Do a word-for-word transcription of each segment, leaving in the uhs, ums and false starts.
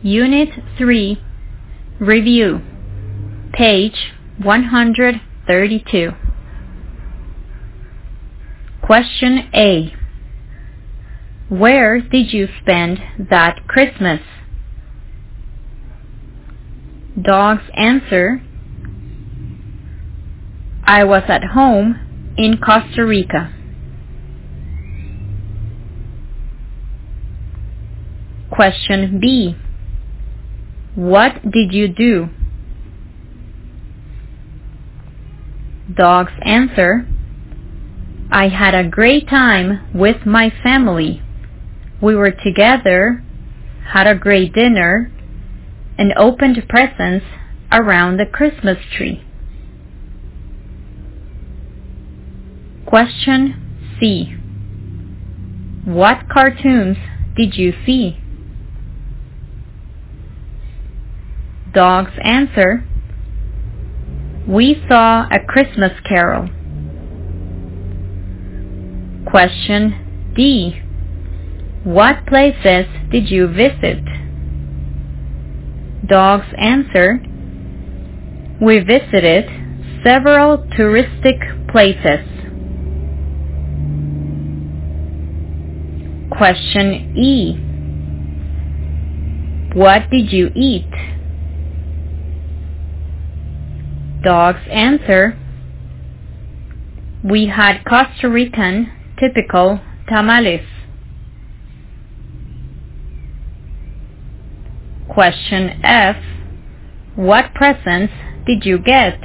Unit three, Review, page one hundred thirty-two. Question A. Where did you spend that Christmas? Dog's answer: I was at home in Costa Rica. Question B. What did you do? Dog's answer: I had a great time with my family. We were together, had a great dinner, and opened presents around the Christmas tree. Question C. What cartoons did you see? Dog's answer: We saw A Christmas Carol. Question D. What places did you visit? Dog's answer: We visited several touristic places. Question E. What did you eat? Dog's answer: We had Costa Rican typical tamales. Question F. What presents did you get?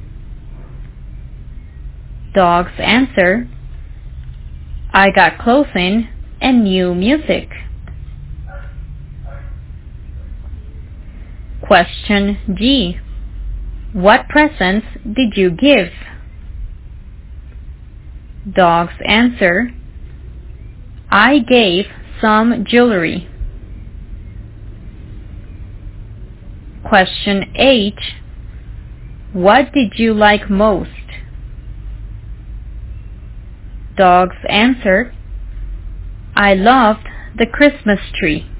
Dog's answer: I got clothing and new music. Question G. What presents did you give? Dog's answer: I gave some jewelry. Question H. What did you like most? Dog's answer: I loved the Christmas tree.